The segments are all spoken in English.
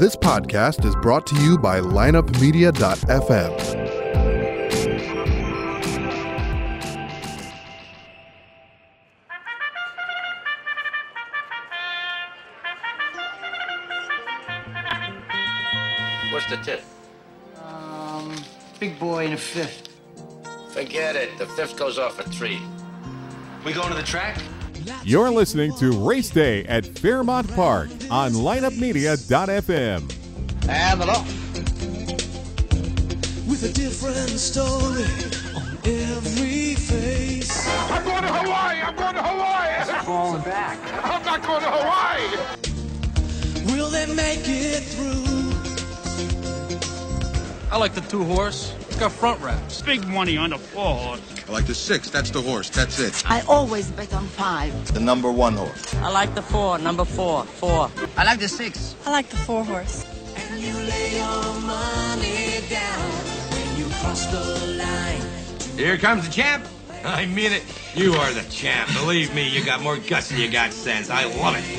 This podcast is brought to you by lineupmedia.fm. What's the tip? Big boy in a fifth. Forget it. The fifth goes off at 3. We going to the track? You're listening to Race Day at Fairmont Park on lineupmedia.fm. And the law. With a different story on every face. I'm going to Hawaii! I'm going to Hawaii! Falling back. I'm not going to Hawaii! Will they make it through? I like the 2-horse. It's got front wraps. Big money on the 4-horse. I like the 6. That's the horse. That's it. I always bet on 5. The number 1 horse. I like the 4, number 4. I like the 6. I like the 4-horse. And you lay your money down when you cross the line. Here comes the champ. I mean it. You are the champ. Believe me, you got more guts than you got sense. I love it.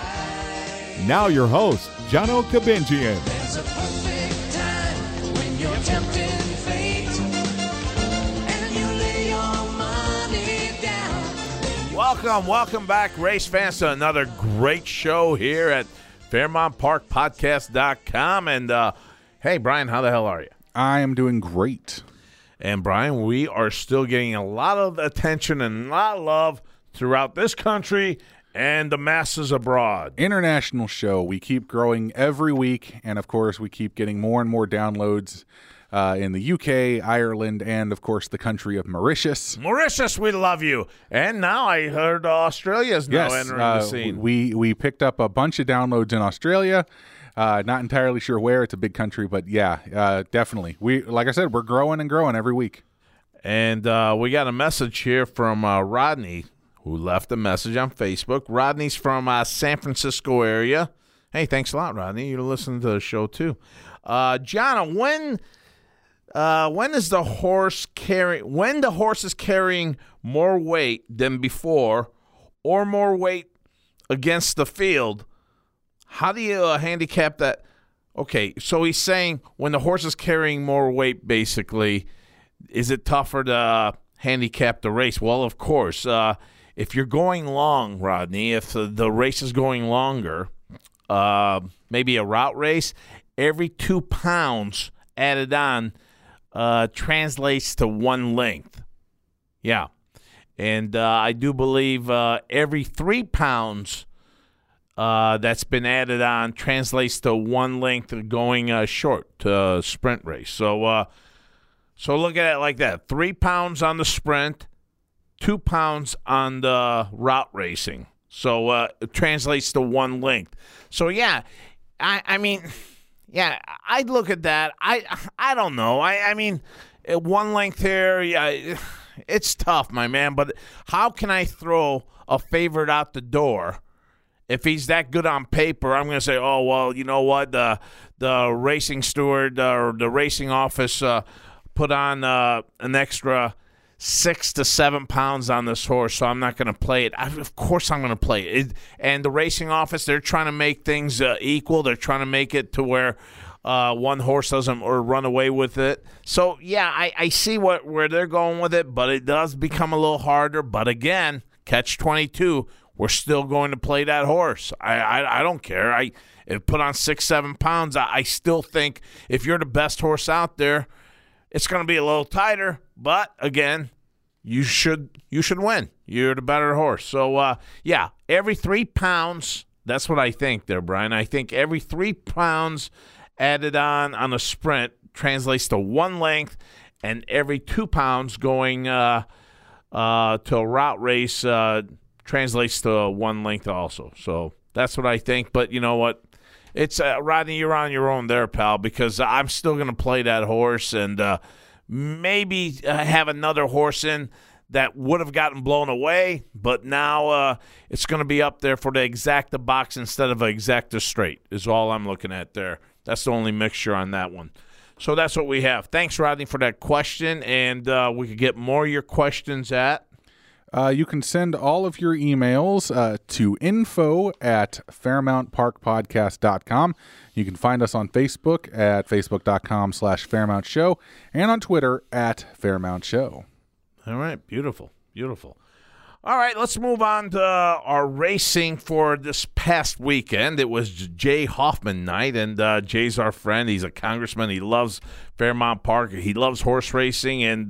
Now your host, Jono Kabinjian. There's a perfect time when you're tempting fate. And you lay your money down. Welcome back, race fans, to another great show here at FairmontParkPodcast.com. And, hey, Brian, how the hell are you? I am doing great. And, Brian, we are still getting a lot of attention and a lot of love throughout this country and the masses abroad. International show. We keep growing every week, and, of course, we keep getting more and more downloads in the UK, Ireland, and, of course, the country of Mauritius. Mauritius, we love you. And now I heard Australia is now entering the scene. We picked up a bunch of downloads in Australia. Not entirely sure where. It's a big country, but yeah, definitely. Like I said, we're growing and growing every week. And we got a message here from Rodney, who left a message on Facebook. Rodney's from San Francisco area. Hey, thanks a lot, Rodney. You're listening to the show too. John, when is the horse when the horse is carrying more weight than before, or more weight against the field? How do you handicap that? Okay, so he's saying when the horse is carrying more weight, basically, is it tougher to handicap the race? Well, of course. If you're going long, Rodney, if the race is going longer, maybe a route race, every 2 pounds added on translates to 1 length. Yeah. And I do believe every 3 pounds that's been added on translates to 1 length going short to sprint race. So look at it like that. 3 pounds on the sprint, 2 pounds on the route racing. So it translates to 1 length. So, yeah, I mean, yeah, I'd look at that. I don't know. I mean, 1 length here, yeah, it's tough, my man. But how can I throw a favorite out the door? If he's that good on paper, I'm going to say, oh, well, you know what? The racing steward or the racing office put on an extra 6 to 7 pounds on this horse, so I'm not going to play it. Of course I'm going to play it. And the racing office, they're trying to make things equal. They're trying to make it to where one horse doesn't or run away with it. So, yeah, I see where they're going with it, but it does become a little harder. But, again, catch-22, we're still going to play that horse. I don't care. If put on 6, 7 pounds, I still think if you're the best horse out there, it's going to be a little tighter. But, again, you should win. You're the better horse. So, yeah, every 3 pounds, that's what I think there, Brian. I think every 3 pounds added on a sprint translates to 1 length, and every 2 pounds going to a route race translates to 1 length also. So that's what I think. But you know what? It's Rodney, you're on your own there, pal, because I'm still going to play that horse and maybe have another horse in that would have gotten blown away, but now it's going to be up there for the exacta box instead of an exacta straight is all I'm looking at there. That's the only mixture on that one. So that's what we have. Thanks, Rodney, for that question, and we could get more of your questions at You can send all of your emails to info@FairmountParkPodcast.com. You can find us on Facebook at Facebook.com/Fairmount Show and on Twitter @Fairmount Show. All right, beautiful, beautiful. All right, let's move on to our racing for this past weekend. It was Jay Hoffman night, and Jay's our friend. He's a congressman. He loves Fairmount Park. He loves horse racing, and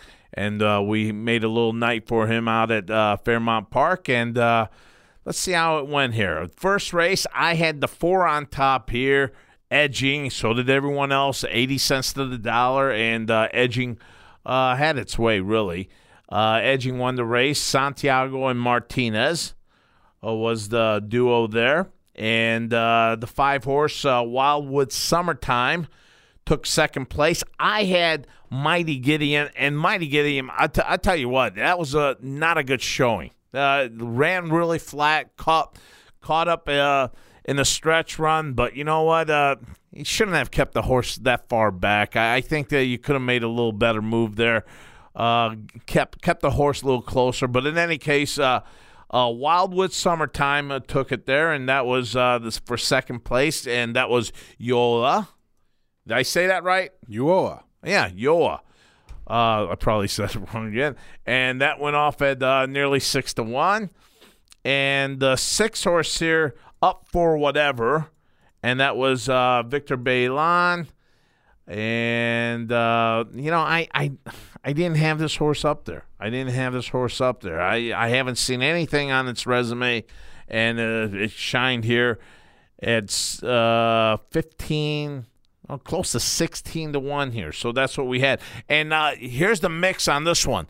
we made a little night for him out at Fairmount Park. And let's see how it went here. First race, I had the 4 on top here, edging. So did everyone else, 80 cents to the dollar, and edging had its way, really. Edging won the race. Santiago and Martinez was the duo there. And the 5-horse Wildwood Summertime took second place. I had Mighty Gideon, and Mighty Gideon, I tell you what, that was not a good showing. Ran really flat, caught up in the stretch run, but you know what? You shouldn't have kept the horse that far back. I think that you could have made a little better move there. Kept the horse a little closer, but in any case, Wildwood Summertime took it there, and that was for second place, and that was Yola. Did I say that right? Yola. Yeah, Yola. I probably said it wrong again. And that went off at nearly 6-1. And the 6-horse here up for whatever, and that was Victor Bailon. And I didn't have this horse up there. I haven't seen anything on its resume, and it shined here. It's 15, close to 16-1 here. So that's what we had. And here's the mix on this one.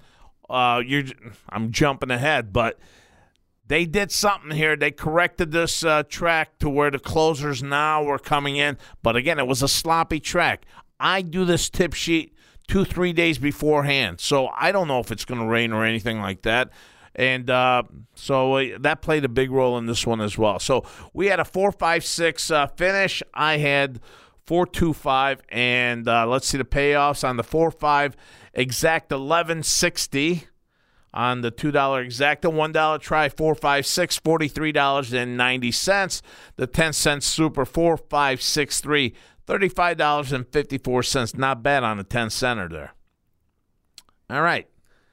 I'm jumping ahead, but they did something here. They corrected this track to where the closers now were coming in. But again, it was a sloppy track. I do this tip sheet 2-3 days beforehand, so I don't know if it's going to rain or anything like that. And so that played a big role in this one as well. So we had a 4-5-6 finish. I had 4-2-5, and let's see the payoffs on the 4-5 exact $11.60. On the $2 exacta, $1 try, 4-5-6, $43.90. The 10-cent super, 4-5-6-3, $35.54. Not bad on the 10-center there. All right.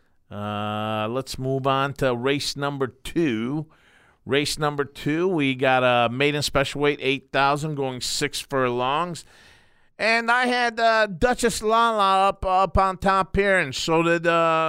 Let's move on to race number 2. Race number 2, we got a maiden special weight, 8,000, going 6 furlongs. And I had Duchess Lala up on top here, and so did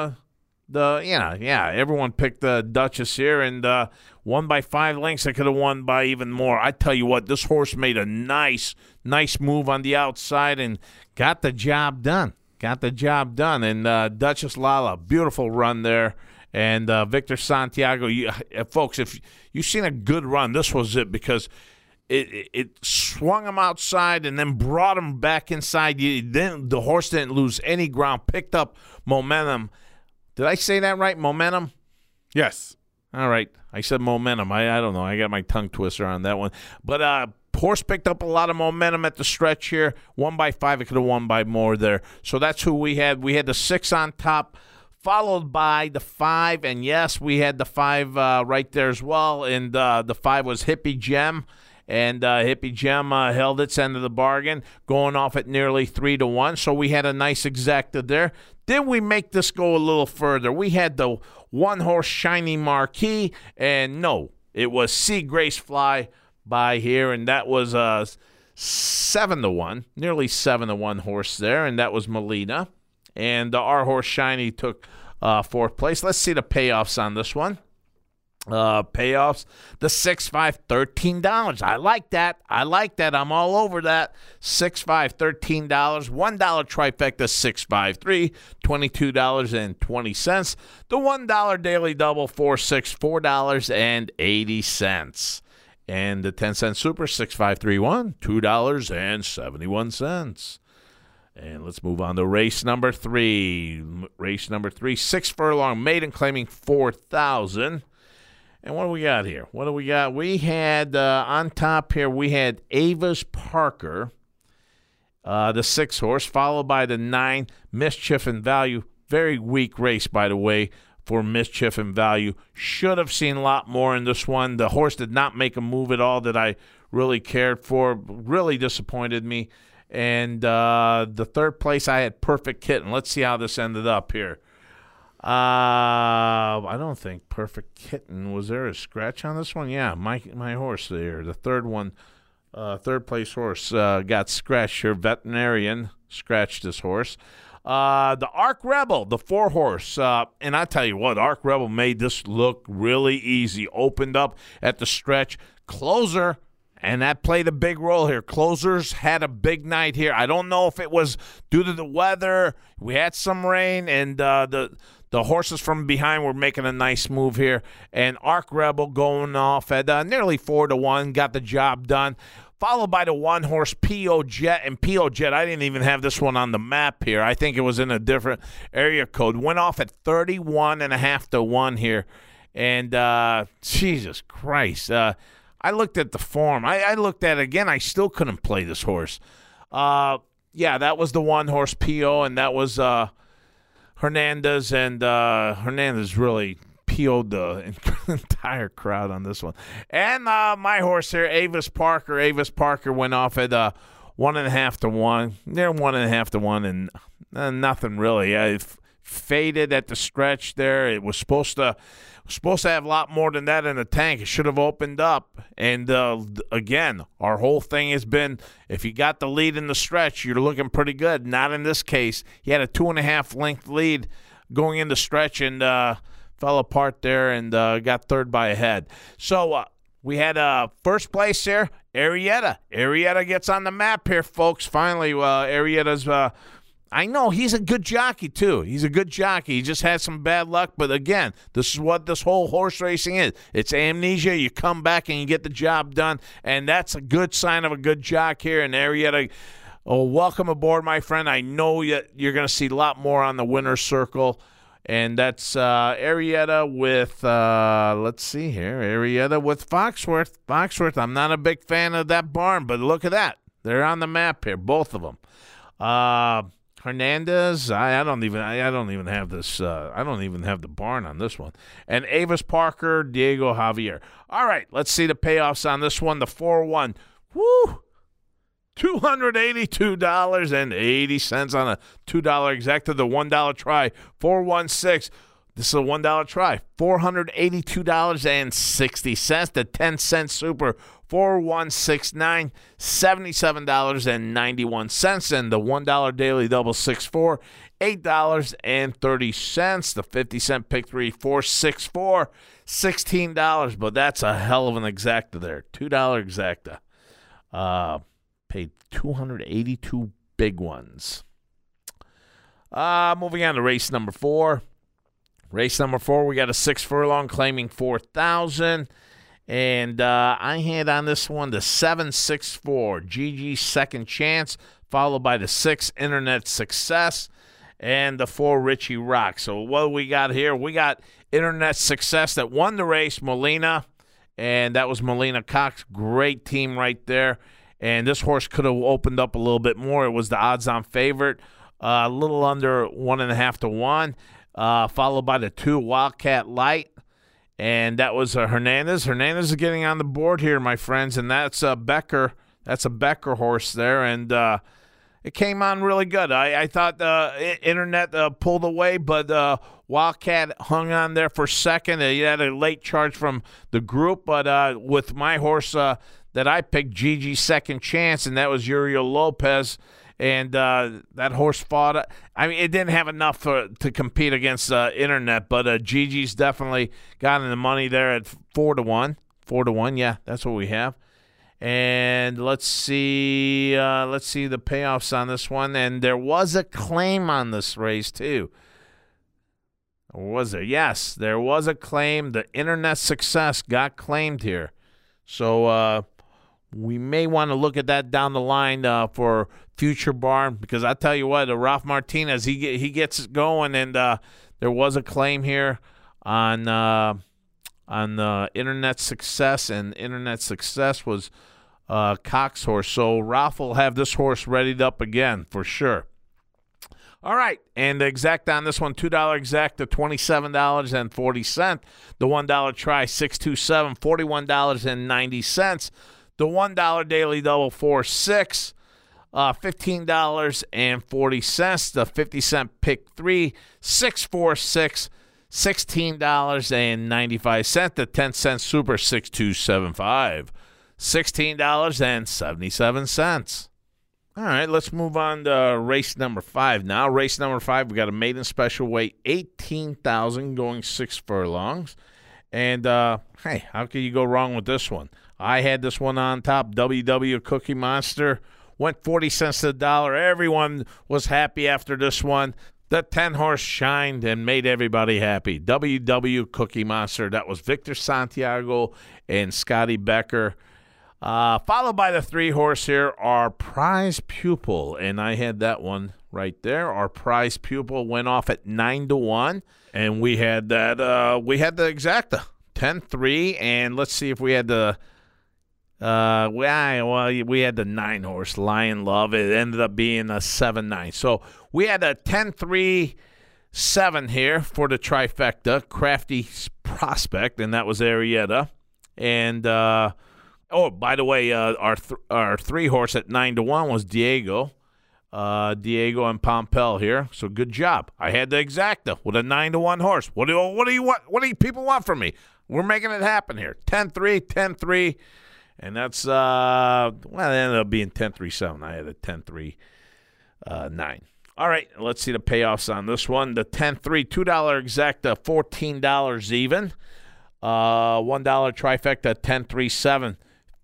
everyone picked the Duchess here, and won by 5 lengths. I could have won by even more. I tell you what, this horse made a nice move on the outside and got the job done. And Duchess Lala, beautiful run there. And Victor Santiago, folks, if you've seen a good run, this was it, because it swung him outside and then brought him back inside. Then the horse didn't lose any ground, picked up momentum. Did I say that right? Momentum? Yes. All right. I said momentum. I don't know. I got my tongue twister on that one. But horse picked up a lot of momentum at the stretch here. 1 by 5. It could have won by more there. So that's who we had. We had the 6 on top, followed by the 5. And, yes, we had the 5 right there as well. And the 5 was Hippie Gem. And Hippie Gem held its end of the bargain, going off at nearly 3-1. So we had a nice exacta there. Then we make this go a little further. We had the 1-horse Shiny Marquee, and no, it was Sea Grace Fly by here, and that was 7-1, nearly 7-1 horse there, and that was Melina. And our horse Shiny took 4th place. Let's see the payoffs on this one. Payoffs, the 6-5, $13. I like that. I'm all over that. 6-5, $13. $1 trifecta, 6-5-3, $22.20. The $1 daily double, 4-6, $4.80. And the 10-cent super, 6-5-3-1, $2.71. And let's move on to race number 3. 6 furlong maiden claiming 4,000. And what do we got here? We had on top here, we had Ava's Parker, the 6 horse, followed by the 9, Mischief and Value. Very weak race, by the way, for mischief and value. Should have seen a lot more in this one. The horse did not make a move at all that I really cared for. Really disappointed me. And the third place, I had Perfect Kitten. Let's see how this ended up here. I don't think Perfect Kitten, was there a scratch on this one? Yeah, my horse there, the third one, third place horse got scratched here. Veterinarian scratched this horse. The Arc Rebel, the 4-horse, and I tell you what, Arc Rebel made this look really easy. Opened up at the stretch. Closer, and that played a big role here. Closers had a big night here. I don't know if it was due to the weather. We had some rain, and the horses from behind were making a nice move here. And Arc Rebel going off at nearly 4-1, got the job done. Followed by the 1-horse P.O. Jet. And P.O. Jet, I didn't even have this one on the map here. I think it was in a different area code. Went off at 31.5-1 here. And Jesus Christ. I looked at the form. I looked at it again. I still couldn't play this horse. Yeah, that was the 1-horse P.O. And that was Hernandez. And Hernandez really PO'd the entire crowd on this one. And my horse here, Avis Parker. Avis Parker went off at 1.5-1. Near 1.5-1, and nothing really. It faded at the stretch there. It was supposed to have a lot more than that in the tank. It should have opened up. And again, our whole thing has been, if you got the lead in the stretch, you're looking pretty good. Not in this case. He had a 2.5-length lead going in the stretch, and fell apart there and got third by a head. So we had first place here, Arrieta. Arrieta gets on the map here, folks. Finally, Arrieta's I know he's a good jockey, too. He's a good jockey. He just had some bad luck. But, again, this is what this whole horse racing is. It's amnesia. You come back and you get the job done. And that's a good sign of a good jock here. And Arrieta, welcome aboard, my friend. I know you're going to see a lot more on the winner's circle. And that's Arrieta with, let's see here, Arrieta with Foxworth. Foxworth, I'm not a big fan of that barn, but look at that. They're on the map here, both of them. Hernandez, I don't even have this. I don't even have the barn on this one. And Avis Parker, Diego Javier. All right, let's see the payoffs on this one. The 4-1. Woo! $282.80 on a $2 exacta. The $1 try, 416. This is a $1 try, $482.60. The 10-cent super, 4169, $77.91. And the $1 daily double, 64, $8.30. The 50-cent pick three, 464, $16. But that's a hell of an exacta there, $2 exacta. Paid 282 big ones. Moving on to race number 4. Race number 4, we got a 6 furlong claiming 4,000. And I had on this one the 7-6-4, Gigi's Second Chance, followed by the 6 Internet Success, and the 4 Richie Rock. So what we got here? We got Internet Success that won the race, Molina, and that was Molina Cox. Great team right there. And this horse could have opened up a little bit more. It was the odds-on favorite, a little under 1.5-1, followed by the 2 Wildcat Light. And that was Hernandez. Hernandez is getting on the board here, my friends, and that's Becker. That's a Becker horse there, and it came on really good. I thought the Internet pulled away, but Wildcat hung on there for second. He had a late charge from the group, but with my horse that I picked, Gigi's Second Chance, and that was Uriel Lopez, and that horse fought. I mean, it didn't have enough to compete against Internet, but Gigi's definitely got in the money there at 4-1. 4-1, yeah, that's what we have. And let's see the payoffs on this one. And there was a claim on this race too. Or was there? Yes, there was a claim. The Internet Success got claimed here. So we may want to look at that down the line for future barn, because I tell you what, Ralph Martinez, he gets it going, and there was a claim here on Internet Success, and Internet Success was Cox horse. So Ralph will have this horse readied up again for sure. All right, and the exact on this one, $2 exact to $27.40. The $1 try, 627, $41.90. The $1 daily double, 4-6, $15.40. The 50-cent pick 3, 646, $16.95. The 10-cent super, 6275, $16.77. All right, let's move on to race number 5 now. Race number 5, we got a maiden special weight, 18,000, going 6 furlongs. And, hey, how can you go wrong with this one? I had this one on top, WW Cookie Monster. Went 40 cents to the dollar. Everyone was happy after this one. The 10-horse shined and made everybody happy. WW Cookie Monster. That was Victor Santiago and Scotty Becker. Followed by the 3-horse here, Our Prize Pupil, and I had that one right there. Our Prize Pupil went off at 9-1, and we had that. We had the exacta 10-3, and let's see if we had the. We had the 9-horse Lion Love. It ended up being a 7-9. So we had a 10-3-7 here for the trifecta. Crafty Prospect, and that was Arietta, and. Oh, by the way, our 3-horse at 9-1 was Diego. Diego and Pompel here. So good job. I had the exacta with a 9-1 horse. What do you want? What do you people want from me? We're making it happen here. 10-3, 10-3, and that's it ended up being 10-3-7. I had a 10-3-9. All right, let's see the payoffs on this one. The 10-3, $2 exacta, $14 even. $1 trifecta, 10-3-7.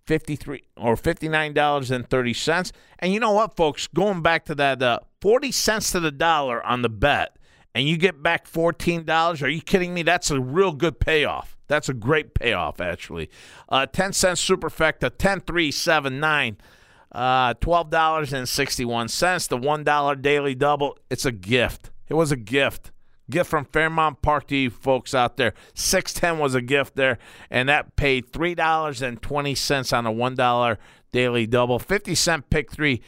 $59.30. And you know what, folks? Going back to that 40 cents to the dollar on the bet, and you get back $14. Are you kidding me? That's a real good payoff. That's a great payoff, actually. 10 cents superfecta, 10-3-7-9. $12.61. The $1 daily double, it's a gift. It was a gift. Gift from Fairmount Park to you folks out there. 610 was a gift there, and that paid $3.20 on a $1 daily double. 50-cent pick 3,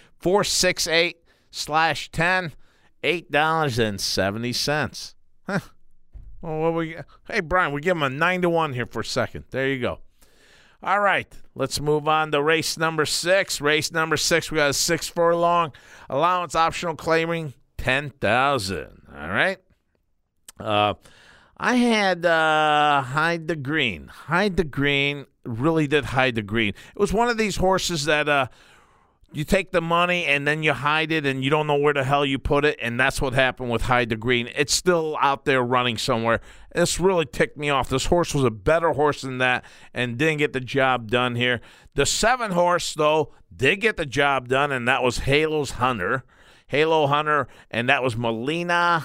468/10, $8.70. Huh. Well, hey, Brian, we give him a 9-1 here for a second. There you go. All right, let's move on to race number 6. Race number 6, we got a 6 furlong. Allowance optional claiming 10,000. All right. I had Hide the Green. Hide the Green really did hide the green. It was one of these horses that you take the money and then you hide it and you don't know where the hell you put it, and that's what happened with Hide the Green. It's still out there running somewhere. This really ticked me off. This horse was a better horse than that and didn't get the job done here. The 7-horse, though, did get the job done, and that was Halo Hunter, and that was Molina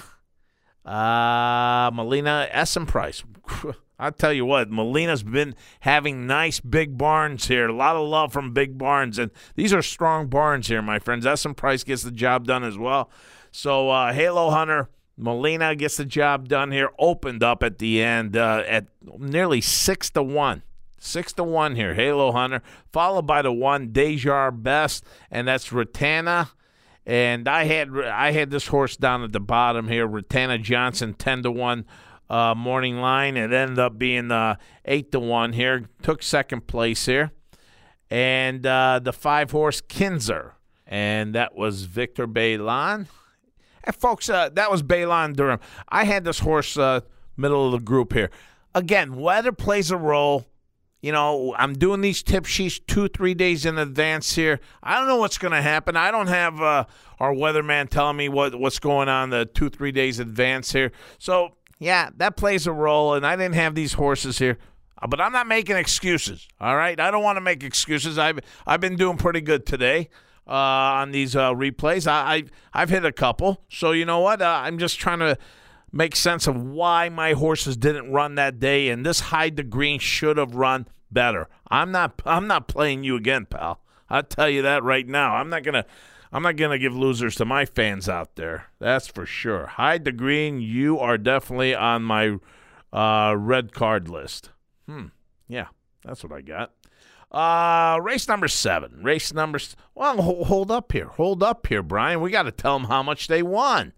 Essen Price. I'll tell you what, Molina's been having nice big barns here. A lot of love from big barns, and these are strong barns here, my friends. Essen Price gets the job done as well. So Halo Hunter, Molina gets the job done here. Opened up at the end at nearly 6-1. 6-1 here, Halo Hunter, followed by the 1, Dejar Best, and that's Ratana. And I had this horse down at the bottom here, Ratana Johnson, 10-1 morning line. It ended up being 8-1 here. Took second place here. And the 5-horse Kinzer, and that was Victor Balan. And folks, that was Balan Durham. I had this horse middle of the group here. Again, weather plays a role. You know, I'm doing these tip sheets 2-3 days in advance here. I don't know what's going to happen. I don't have our weatherman telling me what's going on the 2-3 days advance here. So, yeah, that plays a role, and I didn't have these horses here. But I'm not making excuses, all right? I don't want to make excuses. I've been doing pretty good today on these replays. I've hit a couple. So, you know what? I'm just trying to make sense of why my horses didn't run that day, and this Hide the Green should have run better. I'm not playing you again, pal. I'll tell you that right now. I'm not gonna give losers to my fans out there. That's for sure. Hide the Green, you are definitely on my red card list. Yeah, that's what I got. Race number 7. Well, hold up here, Brian. We got to tell them how much they won.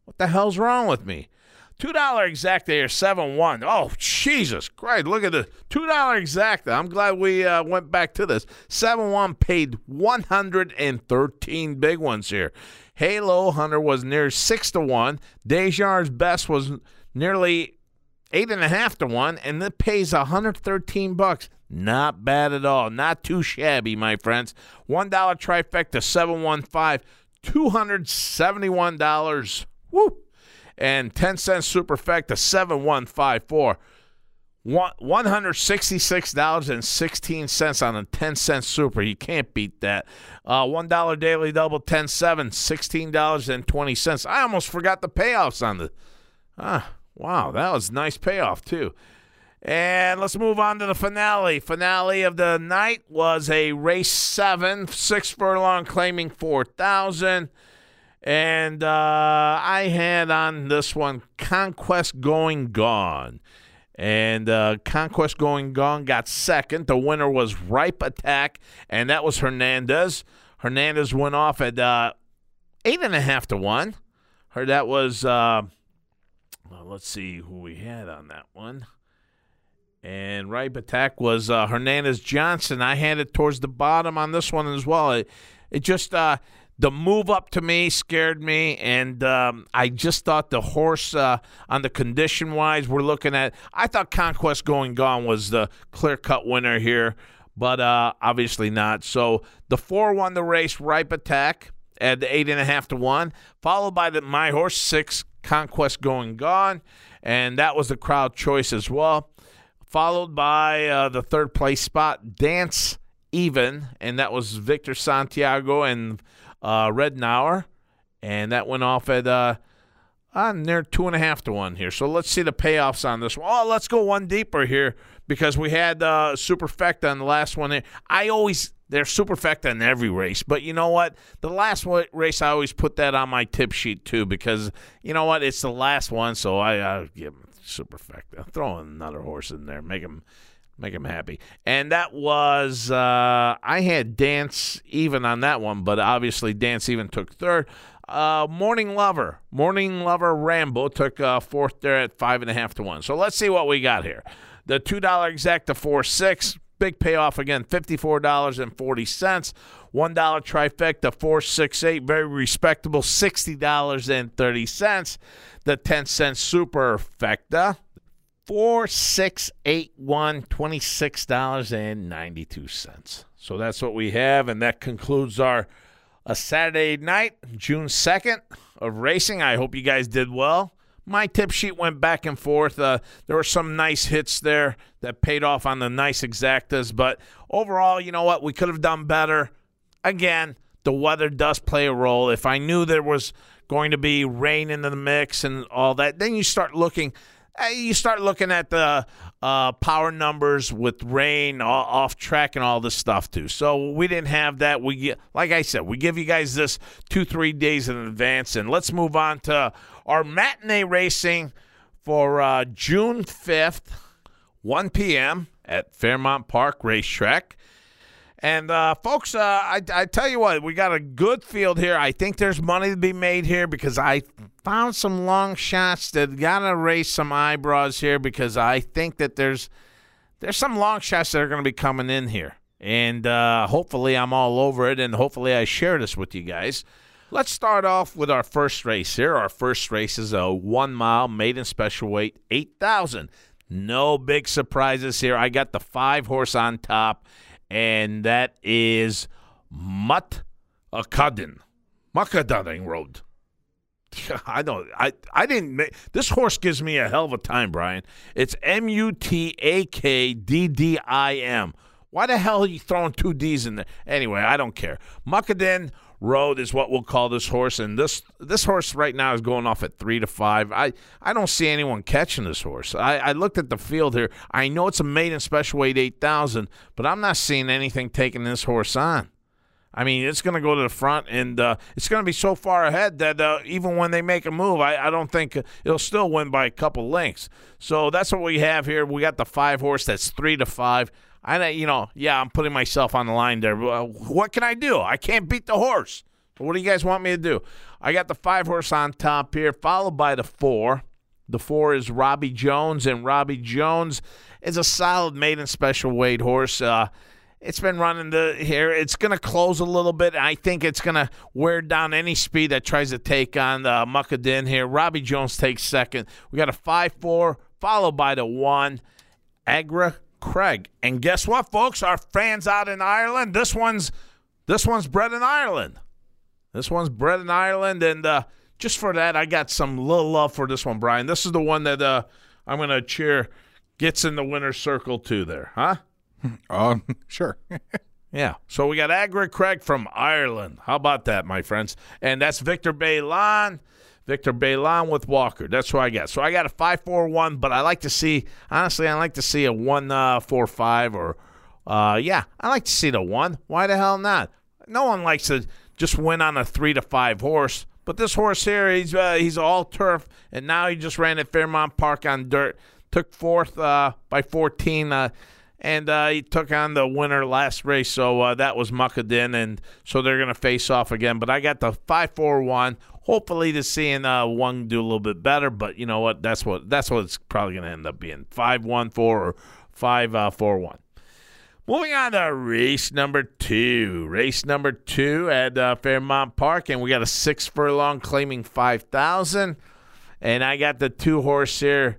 What the hell's wrong with me? $2 exacta here, 7-1. Oh, Jesus Christ. Look at the $2 exacta. I'm glad we went back to this. 7-1 paid 113 big ones here. Halo Hunter was near 6-1. Desjardins Best was nearly 8.5-1, and it pays $113. Not bad at all. Not too shabby, my friends. $1 trifecta, 715, $271. Woo! And 10-cent superfecta, 7154. $166.16 on a 10-cent super. You can't beat that. $1 daily double, 10-7, $16.20. I almost forgot the payoffs on the. Wow, that was a nice payoff too. And let's move on to the finale. Finale of the night was a race 7, 6 furlong, claiming 4,000. And I had on this one Conquest Going Gone. And Conquest Going Gone got second. The winner was Ripe Attack, and that was Hernandez. Hernandez went off at 8.5-1. That was, let's see who we had on that one. And Ripe Attack was Hernandez Johnson. I had it towards the bottom on this one as well. It just, the move up to me scared me, and I just thought the horse, on the condition-wise, we're looking at, I thought Conquest Going Gone was the clear-cut winner here, but obviously not. So the 4 won the race, Ripe Attack, at 8.5-1, followed by my horse, 6, Conquest Going Gone, and that was the crowd choice as well. Followed by the third place spot, Dance Even, and that was Victor Santiago and Rednauer, and that went off at near 2.5-1 here. So let's see the payoffs on this one. Oh, let's go one deeper here because we had Superfecta on the last one. There's Superfecta in every race, but you know what? The last race, I always put that on my tip sheet too because you know what? It's the last one, so I give him Superfecta. Throw another horse in there, make him happy. And that was I had Dance Even on that one, but obviously Dance Even took third. Morning Lover Rambo took fourth there at 5.5-1. So let's see what we got here. The $2 exacta 4-6. Big payoff again, $54.40. $1 trifecta, 468, very respectable, $60.30. The 10-cent superfecta, 4681, $26.92. So that's what we have, and that concludes our Saturday night, June 2nd of racing. I hope you guys did well. My tip sheet went back and forth. There were some nice hits there that paid off on the nice exactas. But overall, you know what? We could have done better. Again, the weather does play a role. If I knew there was going to be rain in the mix and all that, then you start looking at the power numbers with rain, off track, and all this stuff too. So we didn't have that. Like I said, we give you guys this 2-3 days in advance. And let's move on to our matinee racing for June 5th, 1 p.m. at Fairmount Park Racetrack. And, folks, I tell you what, we got a good field here. I think there's money to be made here because I found some long shots that got to raise some eyebrows here because I think that there's some long shots that are going to be coming in here. And hopefully I'm all over it, and hopefully I share this with you guys. Let's start off with our first race here. Our first race is a 1 mile maiden special weight, 8,000. No big surprises here. I got the 5 horse on top, and that is Mukadden Road. I don't. I didn't make this horse gives me a hell of a time, Brian. It's Mukaddim. Why the hell are you throwing 2 D's in there? Anyway, I don't care. Mukadden Road is what we'll call this horse, and this horse right now is going off at 3-5. I don't see anyone catching this horse. I looked at the field here. I know it's a maiden special weight 8,000, but I'm not seeing anything taking this horse on. I mean, it's going to go to the front, and it's going to be so far ahead that even when they make a move, I don't think it'll still win by a couple lengths. So that's what we have here. We got the 5 horse that's 3-5. I'm putting myself on the line there. What can I do? I can't beat the horse. What do you guys want me to do? I got the 5 horse on top here, followed by the 4. The 4 is Robbie Jones, and Robbie Jones is a solid maiden special weight horse. It's been running here. It's going to close a little bit. I think it's going to wear down any speed that tries to take on Muckadin here. Robbie Jones takes second. We got a 5-4, followed by the 1, Agra Craig. And guess what, folks? Our fans out in Ireland, this one's bred in Ireland. This one's bred in Ireland, and just for that, I got some little love for this one, Brian. This is the one that I'm going to cheer gets in the winner's circle too there, huh? Sure. Yeah. So we got Agra Craig from Ireland. How about that, my friends? And that's Victor Balan. Victor Balan with Walker. That's what I got. So I got a 5-4-1, but I like to see a 1-4-5 or I like to see the 1. Why the hell not? No one likes to just win on a 3-5 horse. But this horse here, he's all turf, and now he just ran at Fairmont Park on dirt. Took 4th by 14, and he took on the winner last race. So that was Muckadin, and so they're going to face off again. But I got the 5-4-1. Hopefully to seeing 1 do a little bit better. But you know what? That's what it's probably going to end up being 5-1-4 or 5-4-1. Moving on to race number 2. Race number 2 at Fairmont Park, and we got a 6 furlong claiming 5,000. And I got the 2 horse here,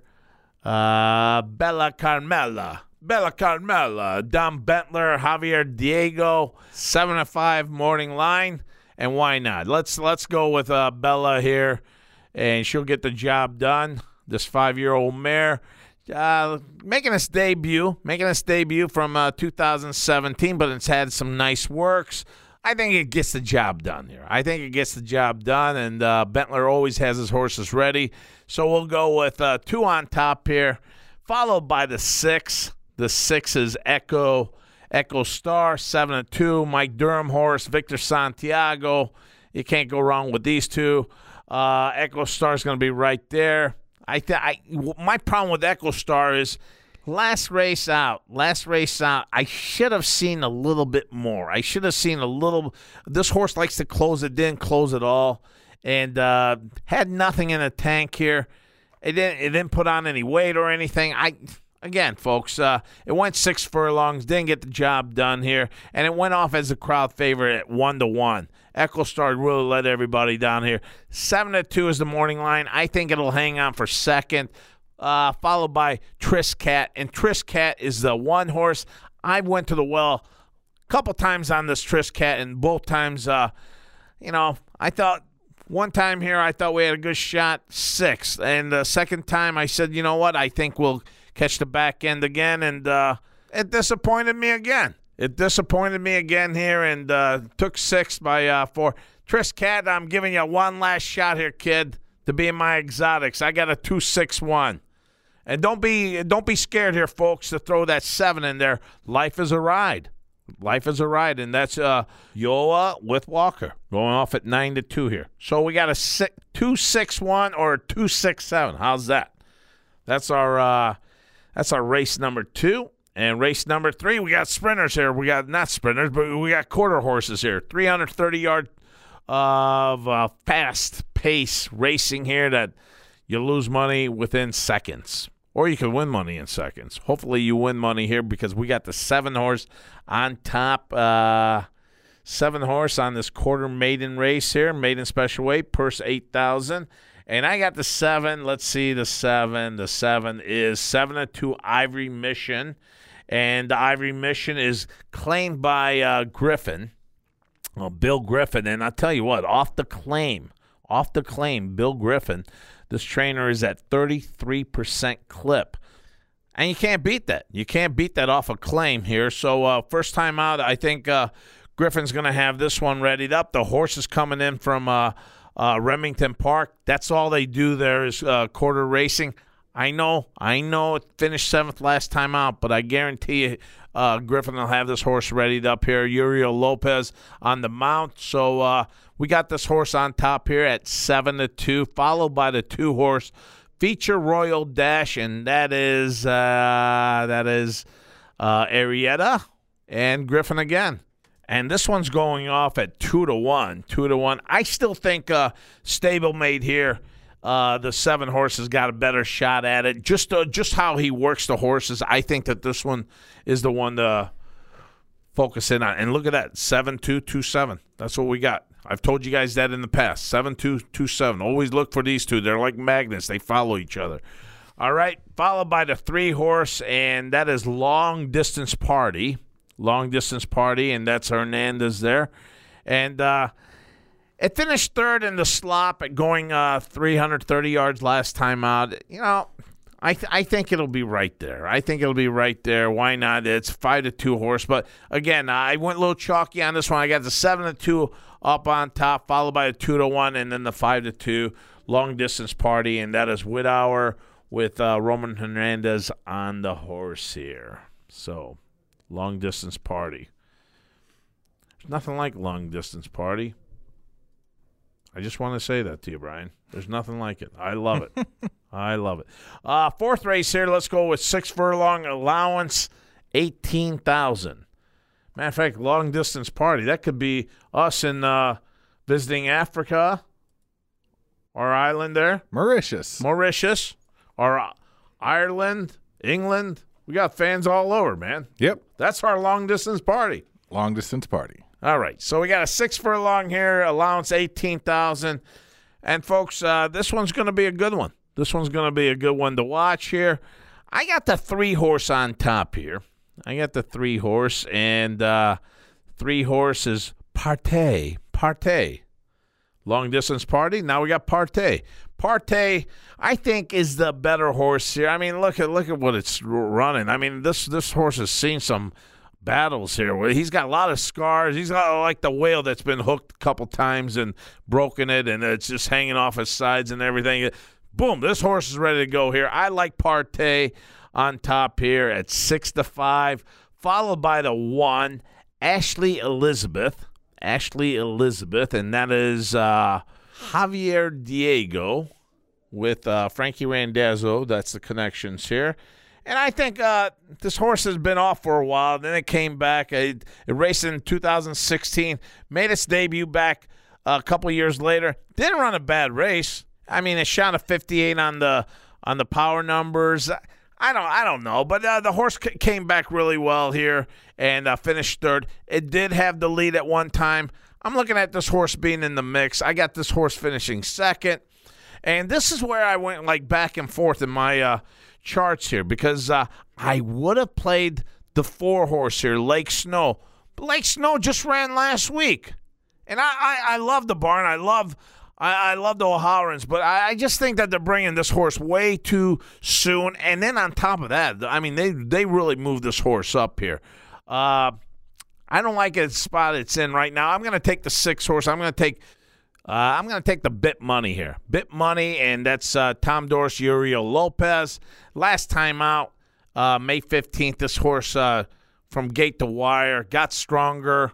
Bella Carmela. Bella Carmela, Dom Bentler, Javier Diego, 7-5 morning line. And why not? Let's go with Bella here, and she'll get the job done. This 5-year-old mare. Making its debut from 2017, but it's had some nice works. I think it gets the job done here. And Bentler always has his horses ready. So we'll go with 2 on top here, followed by the 6. The 6 is Echo Star, 7-2, Mike Durham horse, Victor Santiago. You can't go wrong with these 2. Echo Star is going to be right there. My problem with Echo Star is last race out, I should have seen a little bit more. This horse likes to close it, didn't close it all, and had nothing in the tank here. It didn't put on any weight or anything. Again, folks, it went 6 furlongs, didn't get the job done here, and it went off as a crowd favorite at 1-1. Echo Star really let everybody down here. 7-2 is the morning line. I think it'll hang on for second, followed by Tris Cat. And Tris Cat is the 1 horse. I went to the well a couple times on this Tris Cat, and both times, I thought one time here I thought we had a good shot, 6. And the second time I said, you know what, I think we'll catch the back end again, and it disappointed me again. Here, and took 6 by 4. Tris Cat, I'm giving you one last shot here, kid, to be in my exotics. I got a 2-6-1. And don't be scared here, folks, to throw that 7 in there. Life is a ride. And that's Yoa with Walker going off at 9-2 here. So we got a 2-6-1 or a 2-6-7. How's that? That's our race number 2. And race number 3, we got sprinters here. We got not sprinters, but we got quarter horses here. 330-yard of fast pace racing here that you lose money within seconds. Or you can win money in seconds. Hopefully you win money here because we got the 7 horse on top. 7 horse on this quarter maiden race here. Maiden special weight, purse 8,000. And I got the 7. Let's see the 7. The 7 is 7-2 Ivory Mission. And the Ivory Mission is claimed by Griffin, Bill Griffin. And I'll tell you what, off the claim, Bill Griffin, this trainer is at 33% clip. And you can't beat that. You can't beat that off a claim here. So first time out, I think Griffin's going to have this one readied up. The horse is coming in from Remington Park. That's all they do there is quarter racing. I know it finished 7th last time out, but I guarantee you Griffin will have this horse readied up here. Uriel Lopez on the mount. So we got this horse on top here at 7-2, followed by the 2 horse Feature Royal Dash, and that is Arietta and Griffin again. And this one's going off at 2-1. 2-1. I still think stablemate here, the 7 horses got a better shot at it. Just how he works the horses, I think that this one is the one to focus in on. And look at that, 7-2, 2-7. That's what we got. I've told you guys that in the past. 7-2, 2-7. Always look for these two. They're like magnets. They follow each other. All right, followed by the 3 horse, and that is Long Distance Party. Long Distance Party, and that's Hernandez there. And it finished third in the slop at going 330 yards last time out. You know, I think it'll be right there. I think it'll be right there. Why not? It's 5-2 horse. But, again, I went a little chalky on this one. I got the 7-2 up on top, followed by a 2-1, and then the 5-2 Long Distance Party, and that is Whithour with Roman Hernandez on the horse here. So, Long Distance Party. There's nothing like Long Distance Party. I just want to say that to you, Brian. There's nothing like it. I love it. I love it. 4th race here. Let's go with 6 furlong allowance, 18,000. Matter of fact, Long Distance Party. That could be us in visiting Africa or island there. Mauritius. Or Ireland, England. We got fans all over, man. Yep. That's our Long Distance Party. Long Distance Party. All right. So we got a 6 furlong here, allowance 18,000. And, folks, this one's going to be a good one. This one's going to be a good one to watch here. I got the 3 horse on top here. I got the 3 horse, and 3 horse is Partey. Long Distance Party. Now we got Partey. Partey, I think, is the better horse here. I mean, look at what it's running. I mean, this horse has seen some battles here. He's got a lot of scars. He's got like the whale that's been hooked a couple times and broken it, and it's just hanging off his sides and everything. Boom, this horse is ready to go here. I like Partey on top here at 6-5, followed by the 1, Ashley Elizabeth, and that is Javier Diego with Frankie Randazzo. That's the connections here. And I think this horse has been off for a while. Then it came back. It raced in 2016, made its debut back a couple years later. Didn't run a bad race. I mean, it shot a 58 on the power numbers. I don't know, but the horse came back really well here and finished third. It did have the lead at one time. I'm looking at this horse being in the mix. I got this horse finishing second, and this is where I went like back and forth in my charts here because I would have played the 4 horse here, Lake Snow. But Lake Snow just ran last week, and I love the barn. I love the O'Halorans, but I just think that they're bringing this horse way too soon. And then on top of that, I mean, they really moved this horse up here. I don't like the spot it's in right now. I'm going to take the 6 horse. I'm going to take the Bit Money here. Bit Money, and that's Tom Doris, Uriel Lopez. Last time out, May 15th, this horse from gate to wire got stronger.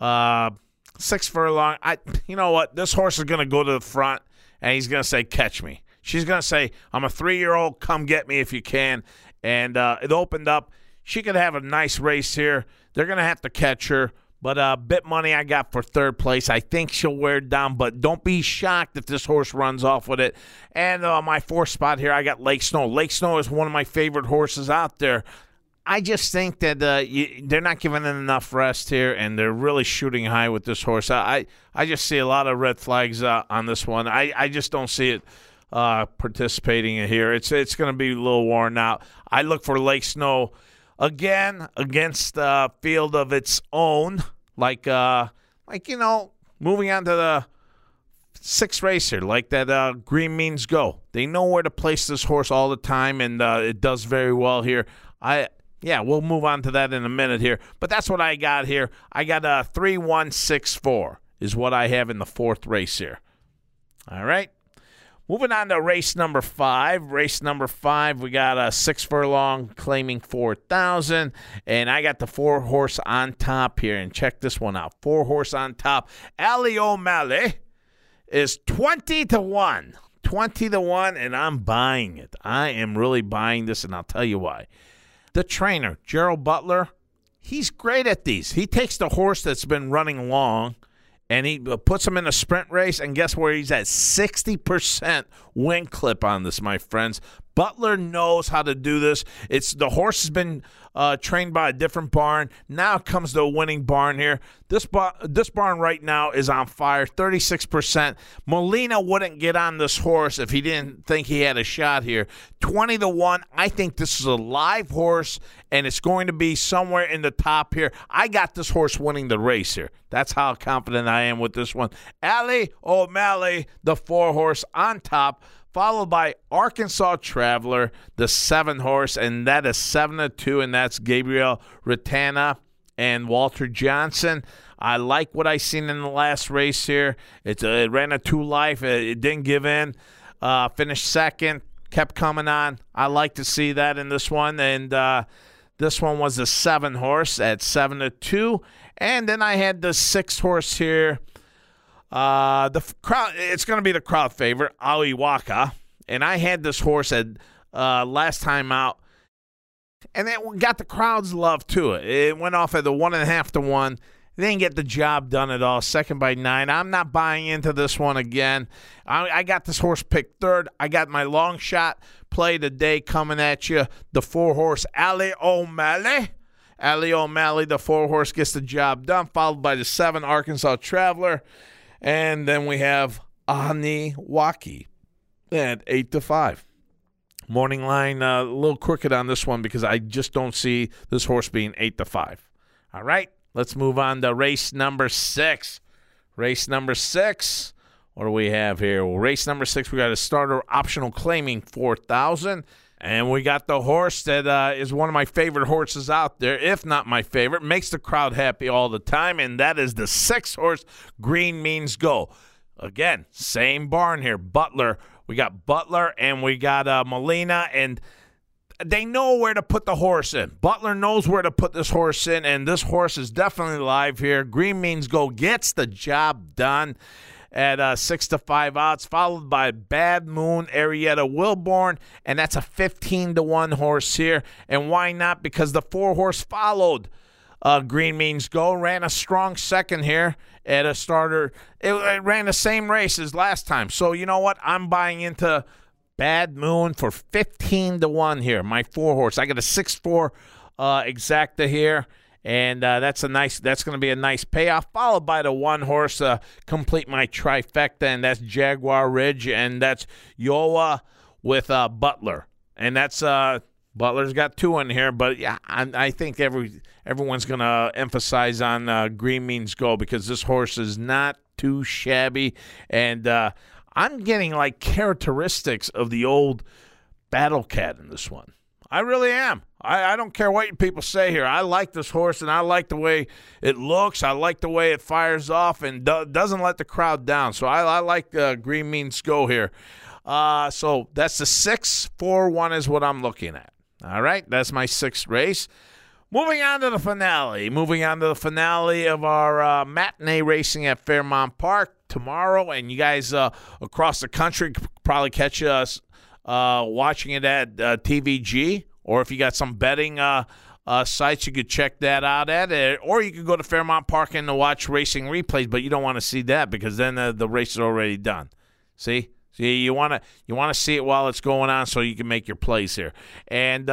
6 furlong. You know what? This horse is going to go to the front, and he's going to say, catch me. She's going to say, I'm a 3-year-old. Come get me if you can. And it opened up. She could have a nice race here. They're going to have to catch her. But Bit Money I got for 3rd place. I think she'll wear it down, but don't be shocked if this horse runs off with it. And my 4th spot here, I got Lake Snow. Lake Snow is one of my favorite horses out there. I just think that they're not giving it enough rest here, and they're really shooting high with this horse. I just see a lot of red flags on this one. I just don't see it participating in here. It's going to be a little worn out. I look for Lake Snow again against a field of its own, like you know, moving on to the 6th race here, like that Green Means Go. They know where to place this horse all the time, and it does very well here. Yeah, we'll move on to that in a minute here. But that's what I got here. I got a 3-1-6-4 is what I have in the 4th race here. All right. Moving on to race number 5. Race number 5, we got a 6 furlong claiming 4,000. And I got the 4 horse on top here. And check this one out. 4 horse on top. Ali O'Malley is 20-1. 20-1, and I'm buying it. I am really buying this, and I'll tell you why. The trainer, Gerald Butler, he's great at these. He takes the horse that's been running long, and he puts him in a sprint race, and guess where he's at? 60% win clip on this, my friends. Butler knows how to do this. The horse has been trained by a different barn. Now comes the winning barn here. This barn right now is on fire, 36%. Molina wouldn't get on this horse if he didn't think he had a shot here. 20-1. I think this is a live horse, and it's going to be somewhere in the top here. I got this horse winning the race here. That's how confident I am with this one. Ali O'Malley, the 4-horse on top, followed by Arkansas Traveler, the 7-horse, and that is 7-2, and that's Gabriel Ratana and Walter Johnson. I like what I seen in the last race here. It ran a 2 life. It didn't give in. Finished second, kept coming on. I like to see that in this one, and this one was a 7-horse at 7-2, and then I had the 6-horse here. The crowd, it's going to be the crowd favorite, Aliwaka, and I had this horse at last time out, and it got the crowd's love to it. It went off at the 1.5-1. They didn't get the job done at all. Second by 9. I'm not buying into this one again. I got this horse picked third. I got my long shot play today coming at you. The 4-horse Ali O'Malley. Ali O'Malley, the 4-horse, gets the job done, followed by the 7 Arkansas Traveler. And then we have Aniwaki at 8-5. Morning line, a little crooked on this one because I just don't see this horse being 8-5. All right, let's move on to race number 6. Race number 6, what do we have here? Well, race number 6, we got a starter optional claiming 4,000. And we got the horse that is one of my favorite horses out there, if not my favorite, makes the crowd happy all the time, and that is the 6-horse Green Means Go. Again, same barn here, Butler. We got Butler and we got Molina, and they know where to put the horse in. Butler knows where to put this horse in, and this horse is definitely live here. Green Means Go gets the job done at 6-5 odds, followed by Bad Moon, Arietta Wilborn, and that's a 15-1 horse here. And why not? Because the 4-horse followed Green Means Go, ran a strong second here at a starter. It ran the same race as last time. So you know what? I'm buying into Bad Moon for 15-1 here, my 4-horse. I got a 6-4 exacta here. And that's going to be a nice payoff, followed by the 1-horse complete my trifecta, and that's Jaguar Ridge, and that's Yoa with Butler. And that's Butler's got 2 in here, but yeah, I think everyone's going to emphasize on Green Means Go because this horse is not too shabby, and I'm getting like characteristics of the old Battle Cat in this one. I really am. I don't care what you people say here. I like this horse, and I like the way it looks. I like the way it fires off and doesn't let the crowd down. So I like Green Means Go here. So that's the 6-4-1 is what I'm looking at. All right, that's my 6th race. Moving on to the finale of our matinee racing at Fairmount Park tomorrow. And you guys across the country could probably catch us watching it at TVG, or if you got some betting sites, you could check that out at it, or you could go to Fairmount Park and watch racing replays, but you don't want to see that because then the race is already done. See, you want to see it while it's going on so you can make your plays here. And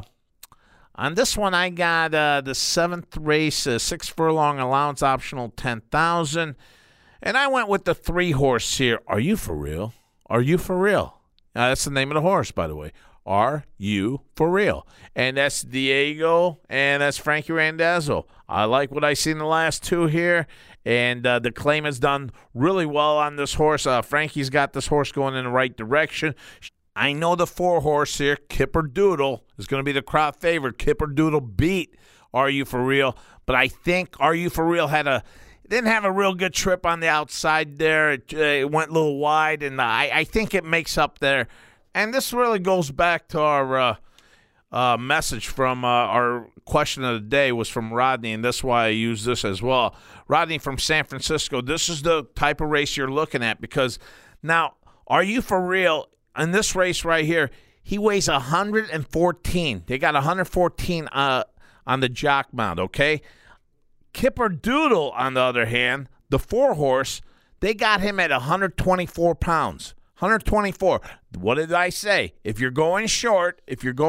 on this one, I got the 7th race, 6 furlong allowance optional 10,000, and I went with the 3-horse here. Are you for real? Are you for real? That's the name of the horse, by the way. Are you for real? And that's Diego, and that's Frankie Randazzo. I like what I see in the last 2 here, and the claim has done really well on this horse. Frankie's got this horse going in the right direction. I know the 4-horse here, Kipper Doodle, is going to be the crowd favorite. Kipper Doodle beat Are You For Real, but I think Are You For Real didn't have a real good trip on the outside there. It went a little wide, and I think it makes up there. And this really goes back to our message from our question of the day was from Rodney, and that's why I use this as well. Rodney from San Francisco, this is the type of race you're looking at because now, Are You For Real, in this race right here, he weighs 114. They got 114 on the jock mount, okay? Kipper Doodle, on the other hand, the 4-horse, they got him at 124 pounds. 124. What did I say? If you're going short,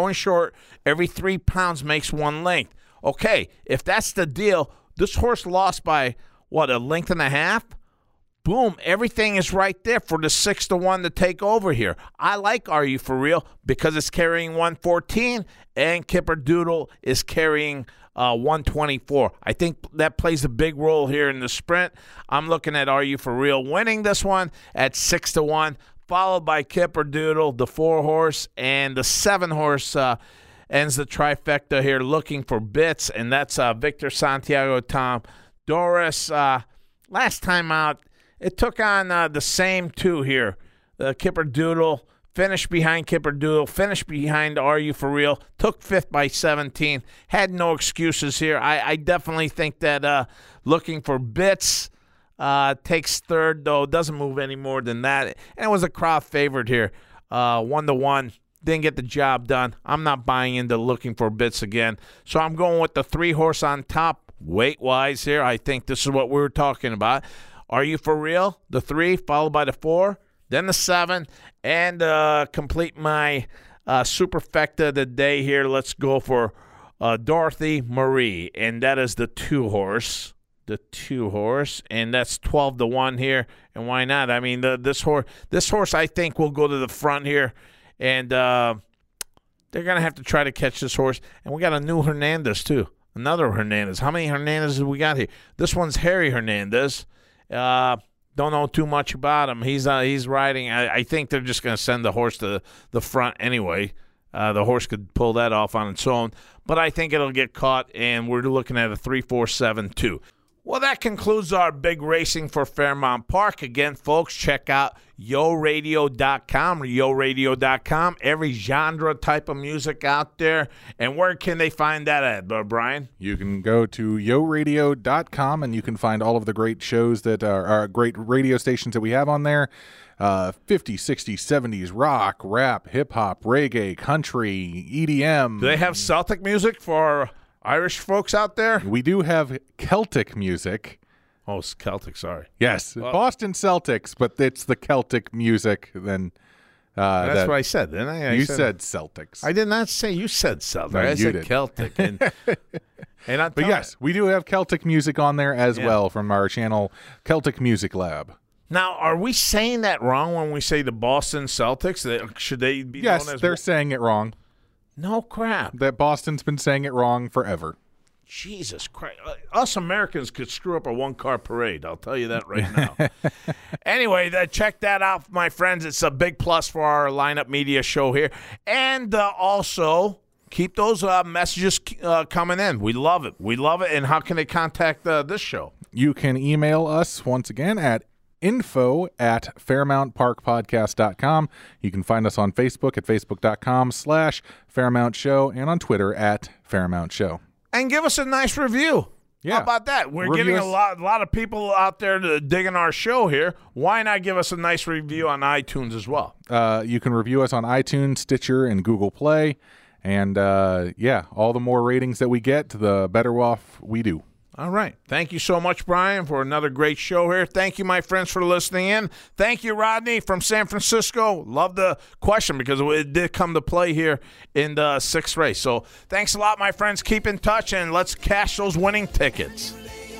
every 3 pounds makes 1 length. Okay, if that's the deal, this horse lost by, a length and a half? Boom, everything is right there for the 6-1 to take over here. I like Are You For Real because it's carrying 114 and Kipper Doodle is carrying 124. I think that plays a big role here in the sprint. I'm looking at Are You For Real winning this one at 6-1, followed by Kipper Doodle, the 4-horse, and the 7-horse ends the trifecta here looking for bits, and that's Victor Santiago Tom Doris. Last time out, it took on the same two here. Kipper Doodle finished behind Kipper Doodle, finished behind Are You For Real, took 5th by 17, had no excuses here. I definitely think that looking for bits takes 3rd, though, doesn't move any more than that. And it was a crowd favorite here, 1-1. Didn't get the job done. I'm not buying into looking for bits again. So I'm going with the 3-horse on top, weight-wise here. I think this is what we were talking about. Are You For Real? The 3, followed by the 4, then the 7, and complete my superfecta of the day here. Let's go for Dorothy Marie, and that is the 2-horse. The 2-horse, and that's 12-1 here. And why not? I mean, this horse I think will go to the front here, and they're gonna have to try to catch this horse. And we got a new Hernandez too, another Hernandez. How many Hernandezes have we got here? This one's Harry Hernandez. Don't know too much about him. He's riding. I think they're just going to send the horse to the front anyway. The horse could pull that off on its own, but I think it'll get caught, and we're looking at a 3-4-7-2. Well, that concludes our big racing for Fairmount Park. Again, folks, check out yoradio.com. Every genre type of music out there. And where can they find that at, Brian? You can go to yoradio.com, and you can find all of the great shows that are great radio stations that we have on there. 50s, 60s, 70s, rock, rap, hip-hop, reggae, country, EDM. Do they have Celtic music for Irish folks out there? We do have Celtic music. Oh, it's Celtic, sorry. Yes, Boston Celtics, but it's the Celtic music. Then that's what I said, didn't I? You said Celtics. I did not say you said Celtic. No, I said did. Celtic. But yes, we do have Celtic music on there as well from our channel, Celtic Music Lab. Now, are we saying that wrong when we say the Boston Celtics? Should they be known as... Yes, they're saying it wrong. No crap. That Boston's been saying it wrong forever. Jesus Christ. Us Americans could screw up a one-car parade. I'll tell you that right now. Anyway, check that out, my friends. It's a big plus for our Lineup Media show here. And also, keep those messages coming in. We love it. We love it. And how can they contact this show? You can email us once again at info@FairmountParkPodcast.com. You can find us on Facebook at Facebook.com/Fairmount Show and on Twitter at Fairmount Show. And give us a nice review. Yeah. How about that? We're getting a lot of people out there digging our show here. Why not give us a nice review on iTunes as well? You can review us on iTunes, Stitcher, and Google Play. And, all the more ratings that we get, the better off we do. All right. Thank you so much, Brian, for another great show here. Thank you, my friends, for listening in. Thank you, Rodney from San Francisco. Love the question because it did come to play here in the 6th race. So thanks a lot, my friends. Keep in touch, and let's cash those winning tickets.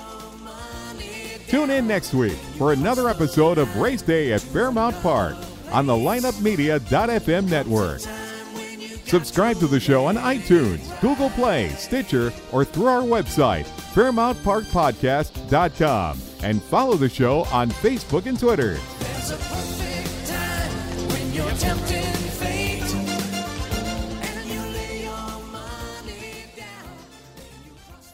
Tune in next week for another episode of Race Day at Fairmount Park on the lineupmedia.fm network. Subscribe to the show on iTunes, Google Play, Stitcher, or through our website, FairmountParkPodcast.com, and follow the show on Facebook and Twitter. There's a perfect time when you're tempting fate, and you lay your money down and you cross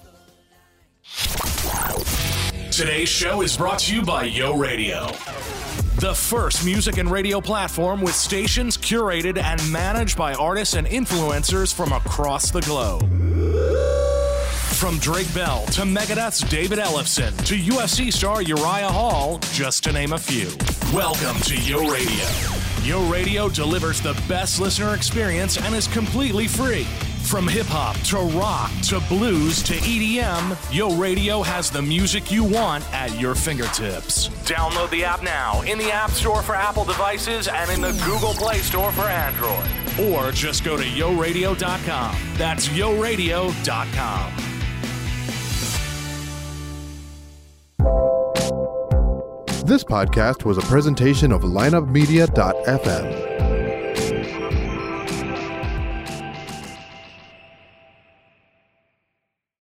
the line. Today's show is brought to you by Yo Radio, the first music and radio platform with stations curated and managed by artists and influencers from across the globe. From Drake Bell to Megadeth's David Ellefson to UFC star Uriah Hall, just to name a few. Welcome to Yo Radio. Yo Radio delivers the best listener experience and is completely free. From hip-hop to rock to blues to EDM, Yo Radio has the music you want at your fingertips. Download the app now in the App Store for Apple devices and in the Google Play Store for Android. Or just go to yoradio.com. That's yoradio.com. This podcast was a presentation of lineupmedia.fm.